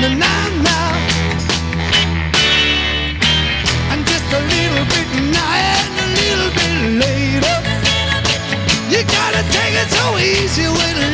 now, now. And just a little bit now and a little bit later. You gotta take it so easy when